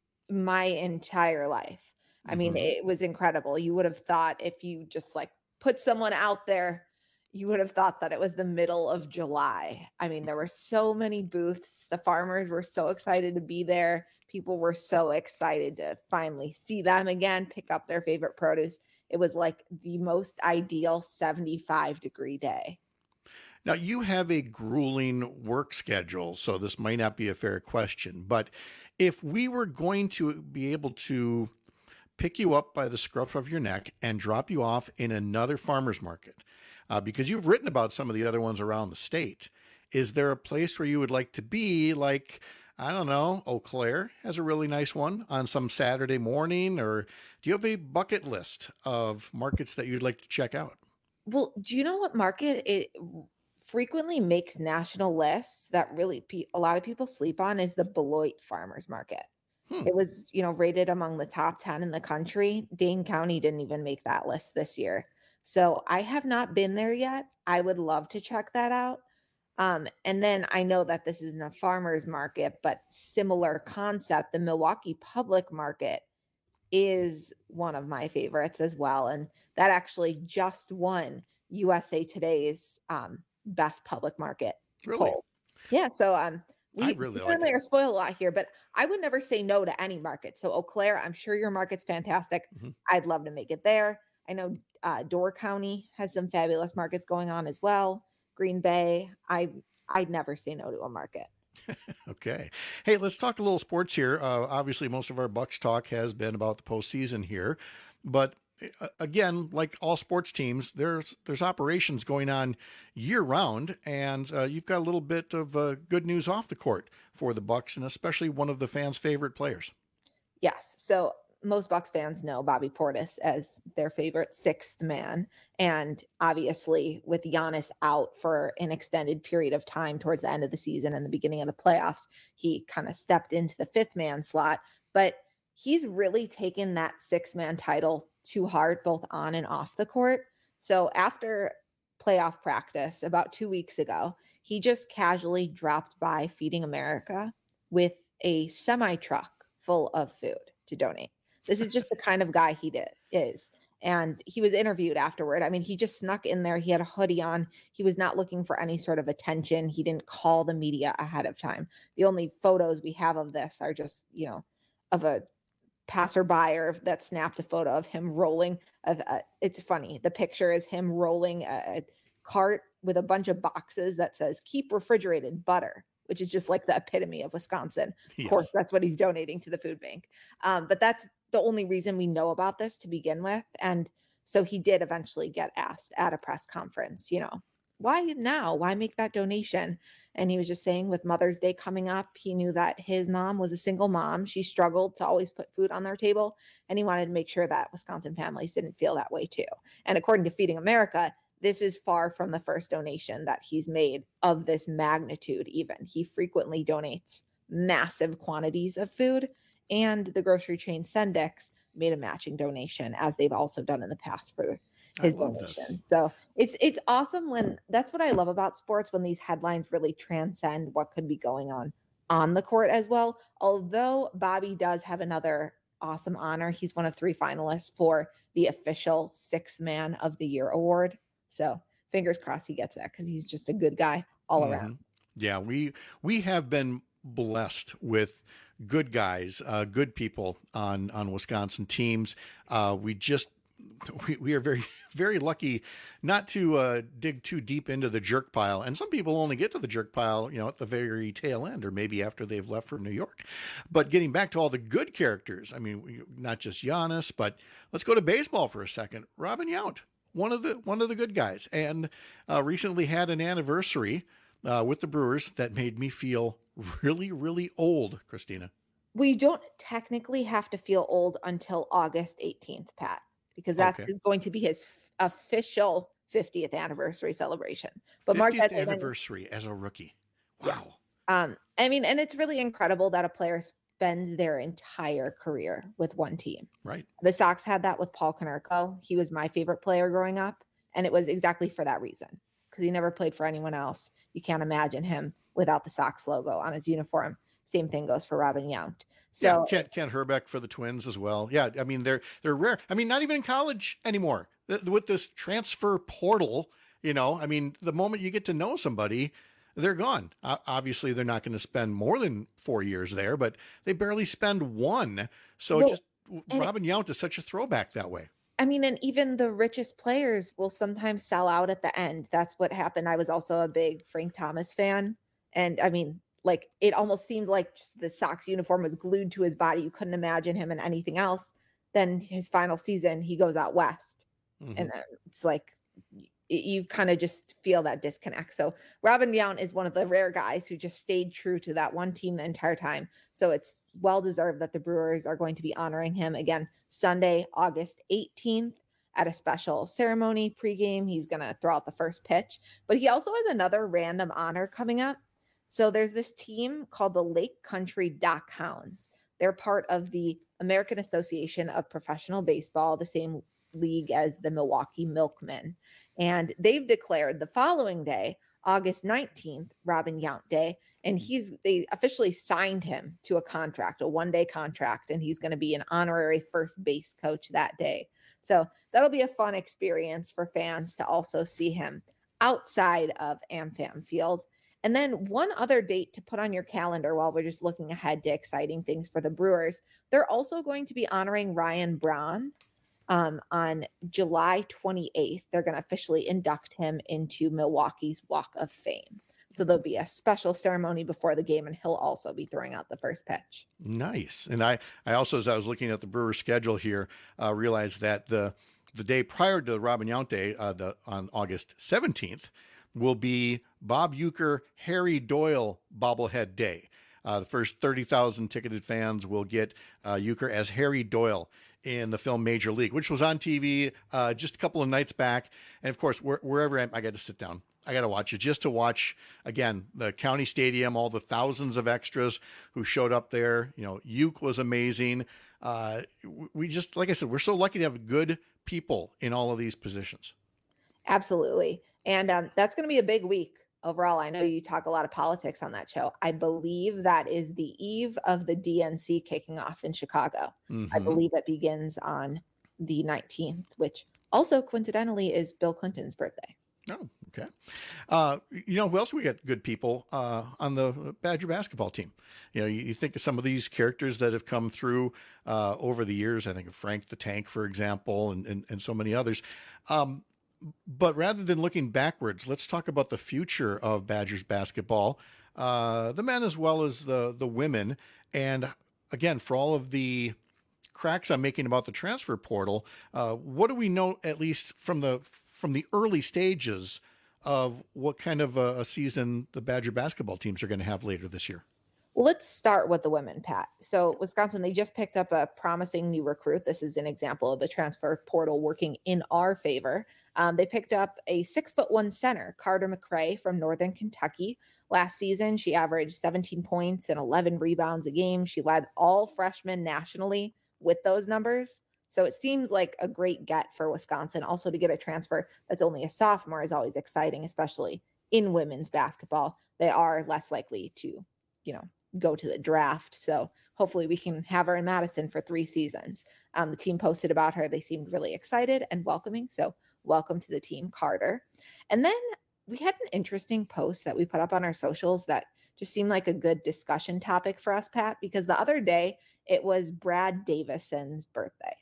my entire life. I mean, it was incredible. You would have thought, if you just like put someone out there, you would have thought that it was the middle of July. I mean, there were so many booths. The farmers were so excited to be there. People were so excited to finally see them again, pick up their favorite produce. It was like the most ideal 75-degree day.
Now, you have a grueling work schedule, so this might not be a fair question. But if we were going to be able to pick you up by the scruff of your neck and drop you off in another farmer's market, because you've written about some of the other ones around the state, is there a place where you would like to be? Like, I don't know, Eau Claire has a really nice one on some Saturday morning, or do you have a bucket list of markets that you'd like to check out?
Well, do you know what market it frequently makes national lists that really a lot of people sleep on? Is the Beloit Farmers Market. It was, rated among the top 10 in the country. Dane County didn't even make that list this year. So I have not been there yet. I would love to check that out. And then I know that this isn't a farmer's market, but similar concept. The Milwaukee Public Market is one of my favorites as well. And that actually just won USA Today's best public market poll. Yeah. So we certainly are spoiled a lot here, but I would never say no to any market. So Eau Claire, I'm sure your market's fantastic. I'd love to make it there. I know Door County has some fabulous markets going on as well. Green Bay, I'd never say no to a market.
Okay. Hey, let's talk a little sports here. Obviously, most of our Bucks talk has been about the postseason here, but again, like all sports teams, there's operations going on year round, and you've got a little bit of good news off the court for the Bucks, and especially one of the fans' favorite players.
Yes. So most Bucks fans know Bobby Portis as their favorite 6th man. And obviously with Giannis out for an extended period of time towards the end of the season and the beginning of the playoffs, he kind of stepped into the 5th man slot. But he's really taken that 6-man title to heart, both on and off the court. So after playoff practice about 2 weeks ago, he just casually dropped by Feeding America with a semi-truck full of food to donate. This is just the kind of guy he is. And he was interviewed afterward. I mean, he just snuck in there. He had a hoodie on. He was not looking for any sort of attention. He didn't call the media ahead of time. The only photos we have of this are just, of a passerby that snapped a photo of him rolling. It's funny. The picture is him rolling a cart with a bunch of boxes that says "Keep refrigerated butter," which is just like the epitome of Wisconsin. Yes. Of course, that's what he's donating to the food bank. But that's the only reason we know about this to begin with. And so he did eventually get asked at a press conference, why now? Why make that donation? And he was just saying, with Mother's Day coming up, he knew that his mom was a single mom. She struggled to always put food on their table. And he wanted to make sure that Wisconsin families didn't feel that way too. And according to Feeding America, this is far from the first donation that he's made of this magnitude even. He frequently donates massive quantities of food, and the grocery chain Sendix made a matching donation, as they've also done in the past for his donation. So it's awesome when that's what I love about sports, when these headlines really transcend what could be going on the court as well. Although Bobby does have another awesome honor. He's one of 3 finalists for the official 6th Man of the Year award. So fingers crossed he gets that, because he's just a good guy all around.
Yeah, we have been blessed with good guys, good people on Wisconsin teams. We just we are very, very lucky not to dig too deep into the jerk pile. And some people only get to the jerk pile, at the very tail end, or maybe after they've left for New York. But getting back to all the good characters, I mean, not just Giannis, but let's go to baseball for a second. Robin Yount, one of the good guys, and recently had an anniversary with the Brewers that made me feel really, really old, Christina.
We don't technically have to feel old until August 18th, Pat, because that is going to be his official 50th anniversary celebration. But
50th anniversary as a rookie. Wow.
Yeah. I mean, and it's really incredible that a player spends their entire career with one team.
Right.
The Sox had that with Paul Konerko. He was my favorite player growing up, and it was exactly for that reason, because he never played for anyone else. You can't imagine him without the Sox logo on his uniform. Same thing goes for Robin Yount. So
yeah, Kent Herbeck for the Twins as well. Yeah, I mean they're rare. I mean, not even in college anymore. With this transfer portal, I mean, the moment you get to know somebody, they're gone. Obviously, they're not going to spend more than 4 years there, but they barely spend one. So Robin Yount is such a throwback that way.
I mean, and even the richest players will sometimes sell out at the end. That's what happened. I was also a big Frank Thomas fan, and I mean, like, it almost seemed like just the Sox uniform was glued to his body. You couldn't imagine him in anything else. Then his final season, he goes out west. Mm-hmm. And it's like, you kind of just feel that disconnect. So Robin Yount is one of the rare guys who just stayed true to that one team the entire time. So it's well-deserved that the Brewers are going to be honoring him again Sunday, August 18th at a special ceremony pregame. He's going to throw out the first pitch. But he also has another random honor coming up. So there's this team called the Lake Country Dock Hounds. They're part of the American Association of Professional Baseball, the same league as the Milwaukee Milkmen. And they've declared the following day, August 19th, Robin Yount Day. And they officially signed him to a contract, a one-day contract, and he's going to be an honorary first base coach that day. So that'll be a fun experience for fans to also see him outside of AmFam Field. And then one other date to put on your calendar while we're just looking ahead to exciting things for the Brewers. They're also going to be honoring Ryan Braun on July 28th. They're going to officially induct him into Milwaukee's Walk of Fame. So there'll be a special ceremony before the game, and he'll also be throwing out the first pitch.
Nice. And I also, as I was looking at the Brewers schedule here, realized that the day prior to Robin Yount Day, on August 17th, will be Bob Uecker, Harry Doyle bobblehead day. The first 30,000 ticketed fans will get Uecker as Harry Doyle in the film Major League, which was on TV just a couple of nights back. And of course, wherever I got to sit down, I got to watch it just to watch, again, the county stadium, all the thousands of extras who showed up there. Ueck was amazing. We just, like I said, we're so lucky to have good people in all of these positions.
Absolutely. And that's going to be a big week overall. I know you talk a lot of politics on that show. I believe that is the eve of the DNC kicking off in Chicago. Mm-hmm. I believe it begins on the 19th, which also coincidentally is Bill Clinton's birthday.
Oh, okay. Who else we got good people on the Badger basketball team? You think of some of these characters that have come through over the years. I think of Frank the Tank, for example, and so many others. But rather than looking backwards, let's talk about the future of Badgers basketball, the men as well as the women. And again, for all of the cracks I'm making about the transfer portal, what do we know, at least from the early stages, of what kind of a season the Badger basketball teams are going to have later this year?
Well, let's start with the women, Pat. So Wisconsin, they just picked up a promising new recruit. This is an example of the transfer portal working in our favor. They picked up a 6'1" center, Carter McRae from Northern Kentucky. Last season, she averaged 17 points and 11 rebounds a game. She led all freshmen nationally with those numbers. So it seems like a great get for Wisconsin. Also, to get a transfer that's only a sophomore is always exciting, especially in women's basketball. They are less likely to, go to the draft. So hopefully we can have her in Madison for 3 seasons. The team posted about her. They seemed really excited and welcoming. So welcome to the team, Carter. And then we had an interesting post that we put up on our socials that just seemed like a good discussion topic for us, Pat, because the other day it was Brad Davison's birthday.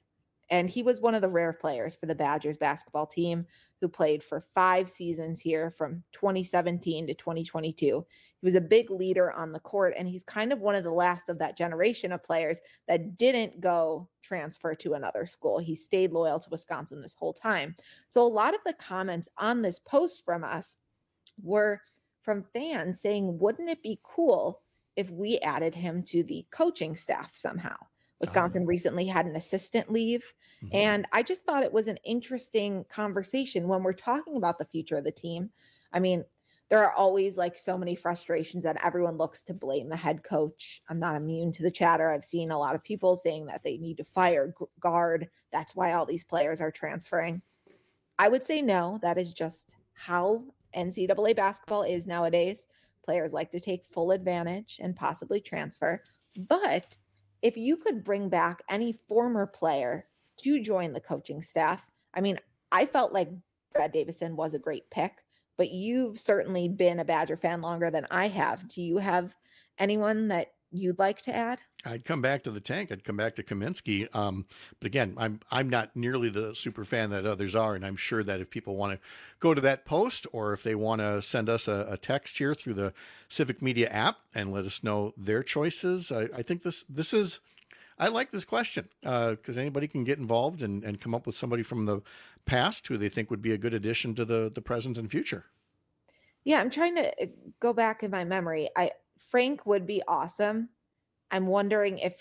And he was one of the rare players for the Badgers basketball team who played for 5 seasons here from 2017 to 2022. He was a big leader on the court, and he's kind of one of the last of that generation of players that didn't go transfer to another school. He stayed loyal to Wisconsin this whole time. So a lot of the comments on this post from us were from fans saying, wouldn't it be cool if we added him to the coaching staff somehow? Wisconsin recently had an assistant leave. And I just thought it was an interesting conversation when we're talking about the future of the team. I mean, there are always like so many frustrations that everyone looks to blame the head coach. I'm not immune to the chatter. I've seen a lot of people saying that they need to fire guard. That's why all these players are transferring. I would say no, that is just how NCAA basketball is nowadays. Players like to take full advantage and possibly transfer. But if you could bring back any former player to join the coaching staff, I mean, I felt like Brad Davison was a great pick, but you've certainly been a Badger fan longer than I have. Do you have anyone that you'd like to add?
I'd come back to the tank. I'd come back to Kaminsky. But again, I'm not nearly the super fan that others are. And I'm sure that if people want to go to that post, or if they want to send us a text here through the Civic Media app and let us know their choices, I think this is, I like this question because anybody can get involved and come up with somebody from the past who they think would be a good addition to the present and future.
Yeah, I'm trying to go back in my memory. Frank would be awesome. I'm wondering if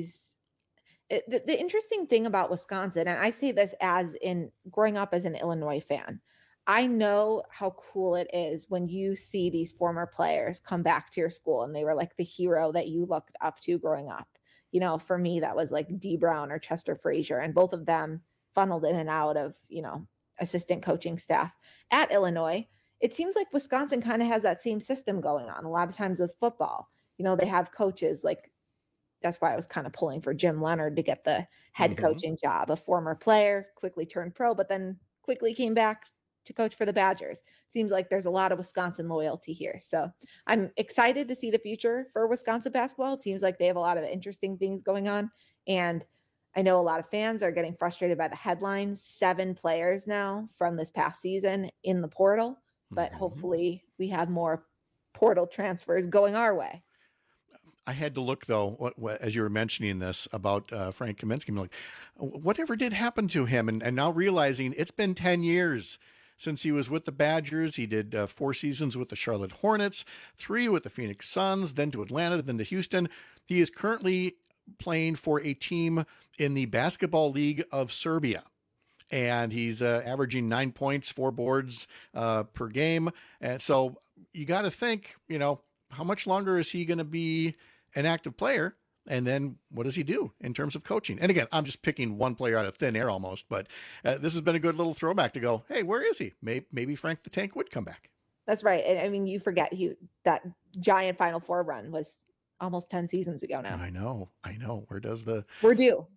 the interesting thing about Wisconsin, and I say this as in growing up as an Illinois fan, I know how cool it is when you see these former players come back to your school and they were like the hero that you looked up to growing up. You know, for me, that was like Dee Brown or Chester Frazier, and both of them funneled in and out of, assistant coaching staff at Illinois. It seems like Wisconsin kind of has that same system going on a lot of times with football. They have coaches like, that's why I was kind of pulling for Jim Leonard to get the head coaching job. A former player, quickly turned pro, but then quickly came back to coach for the Badgers. Seems like there's a lot of Wisconsin loyalty here. So I'm excited to see the future for Wisconsin basketball. It seems like they have a lot of interesting things going on. And I know a lot of fans are getting frustrated by the headlines. 7 players now from this past season in the portal, but hopefully we have more portal transfers going our way.
I had to look, though, as you were mentioning this about Frank Kaminsky, I'm like, whatever did happen to him? And now realizing it's been 10 years since he was with the Badgers. He did 4 seasons with the Charlotte Hornets, 3 with the Phoenix Suns, then to Atlanta, then to Houston. He is currently playing for a team in the Basketball League of Serbia. And he's averaging 9 points, 4 boards per game. And so you got to think, how much longer is he going to be an active player? And then what does he do in terms of coaching? And again, I'm just picking one player out of thin air almost, but this has been a good little throwback to go, hey, where is he? Maybe Frank the Tank would come back.
That's right. And I mean, you forget that giant Final Four run was almost 10 seasons ago now.
I know. We're due.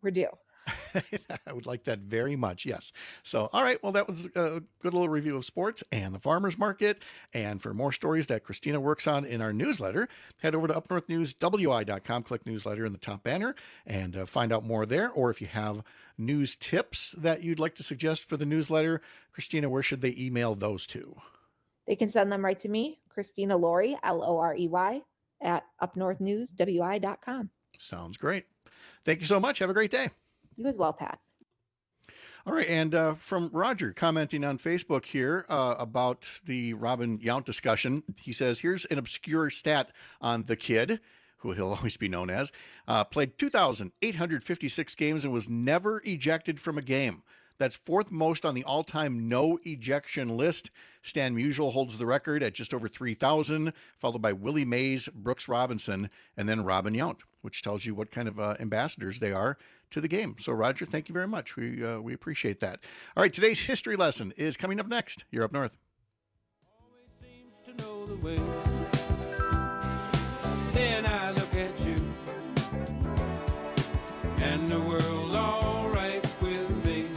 I would like that very much. Yes. So, all right. Well, that was a good little review of sports and the farmers market. And for more stories that Christina works on in our newsletter, head over to upnorthnewswi.com, click newsletter in the top banner and find out more there. Or if you have news tips that you'd like to suggest for the newsletter, Christina, where should they email those to?
They can send them right to me, Christina Lorey, Lorey, at upnorthnewswi.com.
Sounds great. Thank you so much. Have a great day.
You as well, Pat.
All right. And from Roger commenting on Facebook here about the Robin Yount discussion, he says, here's an obscure stat on the kid, who he'll always be known as, played 2,856 games and was never ejected from a game. That's 4th most on the all-time no ejection list. Stan Musial holds the record at just over 3,000, followed by Willie Mays, Brooks Robinson, and then Robin Yount, which tells you what kind of ambassadors they are to the game. So, Roger, thank you very much. We appreciate that. All right, today's history lesson is coming up next. You're Up North.
Always seems to know the way. Then I look at you, and the world's all right with me.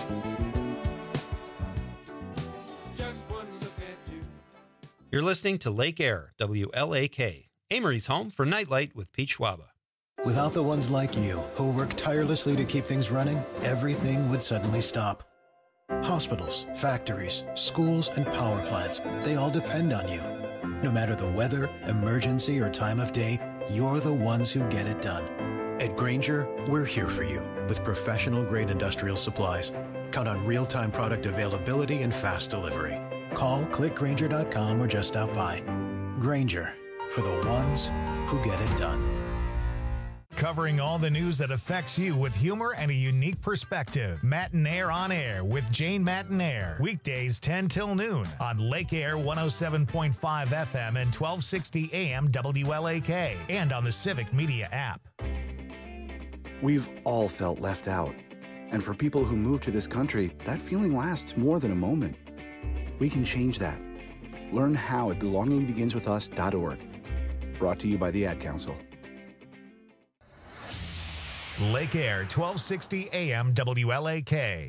Just one look at you.
You're listening to Lake Air, WLAK, Amory's home for Nightlight with Pete Schwaba.
Without the ones like you, who work tirelessly to keep things running, everything would suddenly stop. Hospitals, factories, schools, and power plants, they all depend on you. No matter the weather, emergency, or time of day, you're the ones who get it done. At Grainger, we're here for you with professional-grade industrial supplies. Count on real-time product availability and fast delivery. Call, click Grainger.com, or just stop by. Grainger, for the ones who get it done.
Covering all the news that affects you with humor and a unique perspective. Matinaire on Air with Jane Matinaire. Weekdays 10 till noon on Lake Air 107.5 FM and 1260 AM WLAK. And on the Civic Media app.
We've all felt left out. And for people who move to this country, that feeling lasts more than a moment. We can change that. Learn how at belongingbeginswithus.org. Brought to you by the Ad Council.
Lake Air 1260 AM WLAK.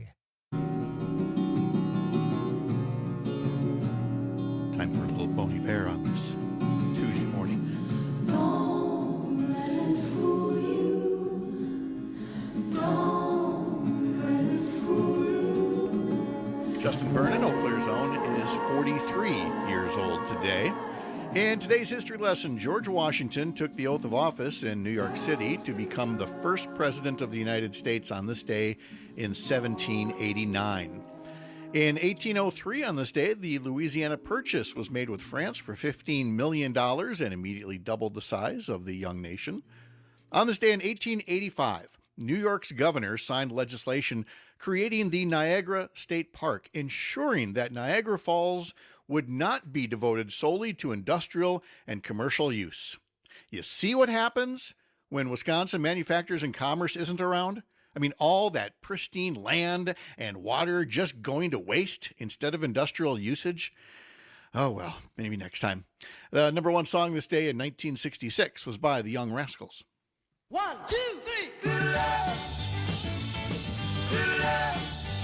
Time for a little Bon Iver on this Tuesday morning.
Don't let it fool you. Don't let it fool you.
Justin Vernon, Eau Claire Zone, is 43 years old today. In today's history lesson, George Washington took the oath of office in New York City to become the first president of the United States on this day in 1789. In 1803, on this day, the Louisiana Purchase was made with France for $15 million and immediately doubled the size of the young nation. On this day in 1885, New York's governor signed legislation creating the Niagara State Park, ensuring that Niagara Falls would not be devoted solely to industrial and commercial use. You see what happens when Wisconsin Manufacturers and Commerce isn't around? I mean, all that pristine land and water just going to waste instead of industrial usage? Oh, well, maybe next time. The number one song this day in 1966 was by the Young Rascals.
1, 2, 3. Good love. Good love.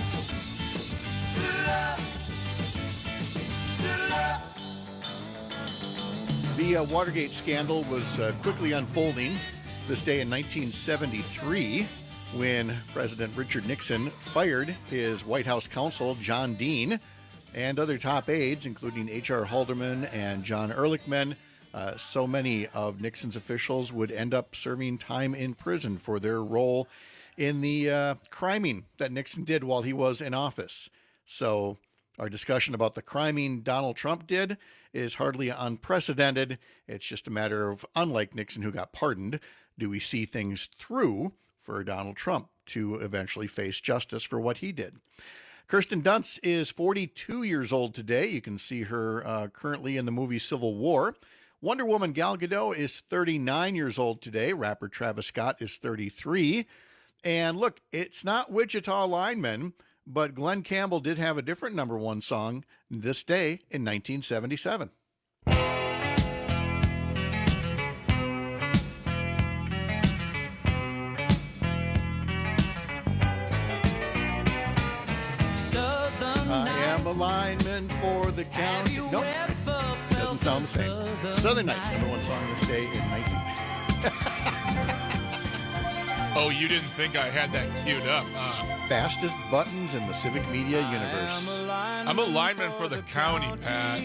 Good love.
The Watergate scandal was quickly unfolding this day in 1973 when President Richard Nixon fired his White House counsel, John Dean, and other top aides, including H.R. Haldeman and John Ehrlichman. So many of Nixon's officials would end up serving time in prison for their role in the criming that Nixon did while he was in office. So our discussion about the criming Donald Trump did is hardly unprecedented. It's just a matter of, unlike Nixon, who got pardoned, do we see things through for Donald Trump to eventually face justice for what he did? Kirsten Dunst is 42 years old today. You can see her currently in the movie Civil War. Wonder Woman Gal Gadot is 39 years old today. Rapper Travis Scott is 33. And look, it's not Wichita linemen, but Glenn Campbell did have a different number one song this day in 1977. I am a lineman for the county. Nope, doesn't sound the same. Southern Nights, number one song this day in 19...
Oh, you didn't think I had that queued up, huh?
Fastest buttons in the Civic Media universe.
I'm a lineman for the county, Pat.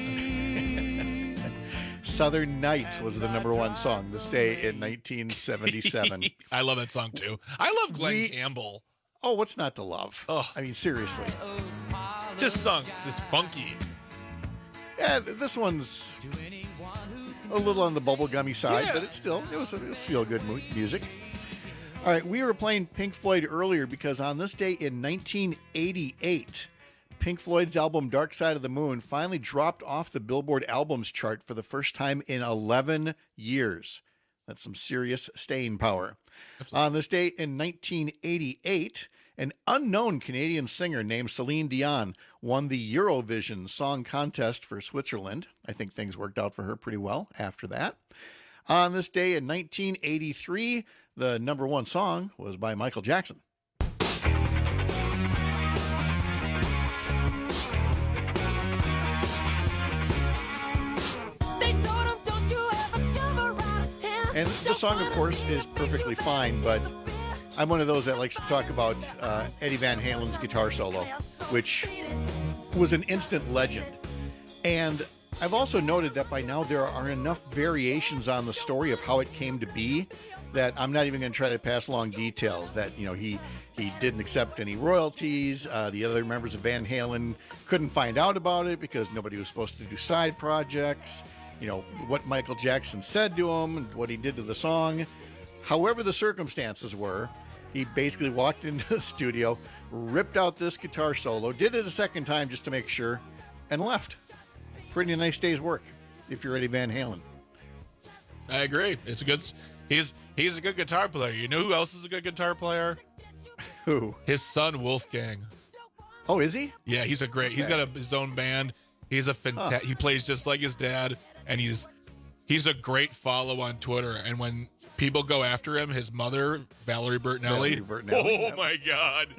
Southern Nights was the number one song this day in 1977.
I love that song, too. I love Glenn Campbell.
Oh, what's not to love? Oh, I mean, seriously.
Just funky.
Yeah, this one's a little on the bubblegummy side, but it was feel-good music. All right, we were playing Pink Floyd earlier because on this day in 1988, Pink Floyd's album Dark Side of the Moon finally dropped off the Billboard Albums chart for the first time in 11 years. That's some serious staying power. Absolutely. On this day in 1988, an unknown Canadian singer named Celine Dion won the Eurovision Song Contest for Switzerland. I think things worked out for her pretty well after that. On this day in 1983, the number one song was by Michael Jackson. And the song, of course, is perfectly fine, but I'm one of those that likes to talk about Eddie Van Halen's guitar solo, which was an instant legend. And I've also noted that by now there are enough variations on the story of how it came to be that I'm not even going to try to pass along details. That, you know, he didn't accept any royalties. The other members of Van Halen couldn't find out about it because nobody was supposed to do side projects. You know, what Michael Jackson said to him and what he did to the song. However the circumstances were, he basically walked into the studio, ripped out this guitar solo, did it a second time just to make sure, and left. Pretty nice day's work if you're Eddie Van Halen.
I agree. It's a good. He's a good guitar player. You know who else is a good guitar player?
Who?
His son Wolfgang.
Oh, is he?
Yeah, he's a great. He's got his own band. He's a He plays just like his dad, and he's a great follow on Twitter. And when people go after him, his mother Valerie Bertinelli. Oh my God,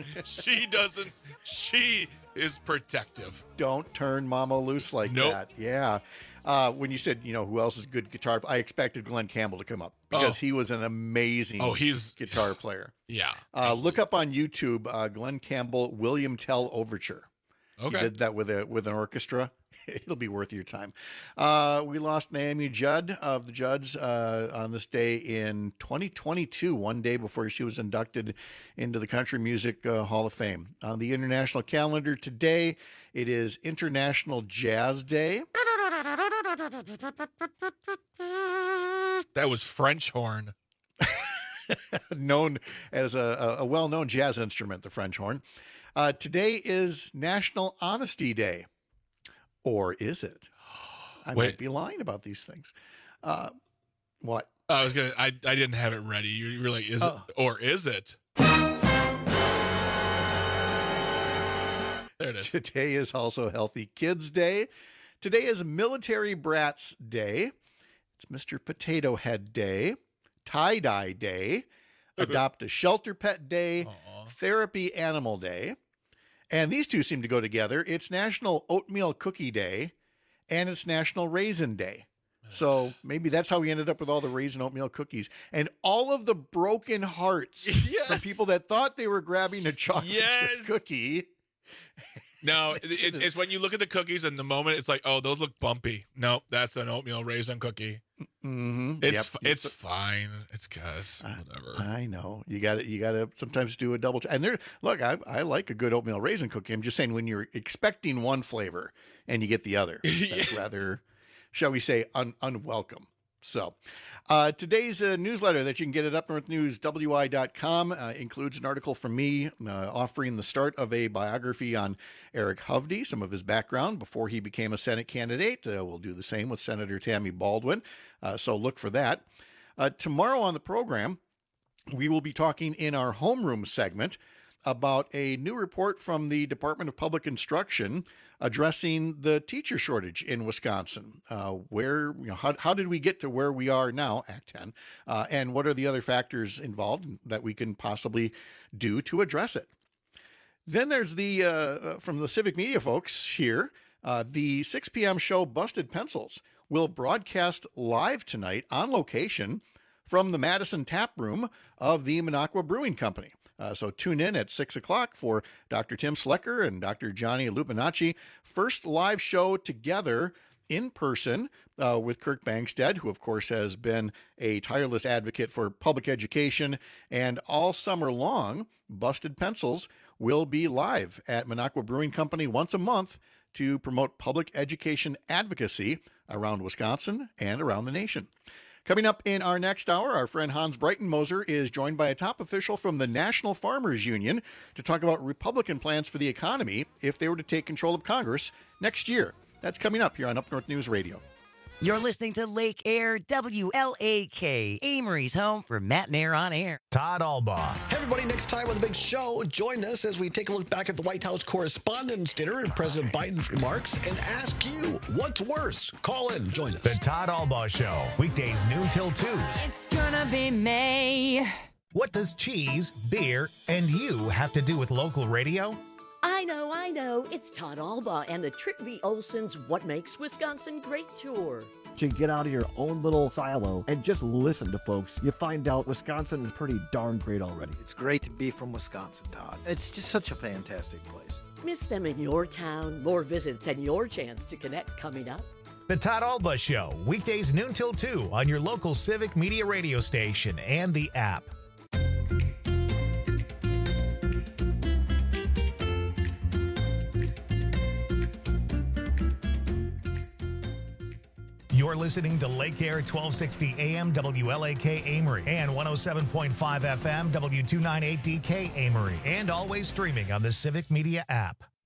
She is protective.
Don't turn Mama loose like that. Yeah. When you said, you know, who else is a good guitar, I expected Glenn Campbell to come up because he was an amazing guitar player.
Yeah.
Look up on YouTube, Glenn Campbell, William Tell Overture.
Okay.
He did that with an orchestra. It'll be worth your time. We lost Naomi Judd of the Judds on this day in 2022, one day before she was inducted into the Country Music Hall of Fame. On the international calendar today, it is International Jazz Day.
That was French horn.
Known as a well-known jazz instrument, the French horn. Today is National Honesty Day. Or is it? I might be lying about these things. What?
I didn't have it ready. You were like, is it or is it? There it is.
Today is also Healthy Kids Day. Today is Military Brats Day. It's Mr. Potato Head Day. Tie-Dye Day. Adopt a Shelter Pet Day. Therapy Animal Day. And these two seem to go together. It's National Oatmeal Cookie Day, and it's National Raisin Day. So maybe that's how we ended up with all the raisin oatmeal cookies. And all of the broken hearts from people that thought they were grabbing a chocolate chip cookie.
No, it's when you look at the cookies and the moment it's like, oh, those look bumpy. No, that's an oatmeal raisin cookie.
Mm-hmm.
It's fine. It's cuz whatever.
I know you got to sometimes do a double check. And look, I like a good oatmeal raisin cookie. I'm just saying when you're expecting one flavor and you get the other, that's rather, shall we say, unwelcome. So today's newsletter that you can get at upnorthnewswi.com includes an article from me offering the start of a biography on Eric Hovde, some of his background before he became a Senate candidate. We'll do the same with Senator Tammy Baldwin. So look for that. Tomorrow on the program, we will be talking in our homeroom segment about a new report from the Department of Public Instruction addressing the teacher shortage in Wisconsin. How did we get to where we are now, Act 10, and what are the other factors involved that we can possibly do to address it? Then there's the from the Civic Media folks here, the 6 p.m. show Busted Pencils will broadcast live tonight on location from the Madison Tap Room of the Minocqua Brewing Company. So tune in at 6 o'clock for Dr. Tim Slecker and Dr. Johnny Lupinacci. First live show together in person with Kirk Bangstead, who, of course, has been a tireless advocate for public education. And all summer long, Busted Pencils will be live at Minocqua Brewing Company once a month to promote public education advocacy around Wisconsin and around the nation. Coming up in our next hour, our friend Hans Breitenmoser is joined by a top official from the National Farmers Union to talk about Republican plans for the economy if they were to take control of Congress next year. That's coming up here on Up North News Radio.
You're listening to Lake Air WLAK, Amory's home for Matt and Air on Air.
Todd Albaugh. Hey, everybody, next time with a big show, join us as we take a look back at the White House Correspondents' Dinner and President Biden's remarks and ask you, what's worse? Call in, join us.
The Todd Albaugh Show, weekdays noon till 2.
It's gonna be May.
What does cheese, beer, and you have to do with local radio?
I know. It's Todd Alba and the Trick V. Olson's What Makes Wisconsin Great tour.
To get out of your own little silo and just listen to folks, you find out Wisconsin is pretty darn great already.
It's great to be from Wisconsin, Todd. It's just such a fantastic place.
Miss them in your town? More visits and your chance to connect coming up.
The Todd Alba Show, weekdays noon till 2 on your local Civic Media radio station and the app. You're listening to Lake Air 1260 AM WLAK Amory and 107.5 FM W298DK Amory, and always streaming on the Civic Media app.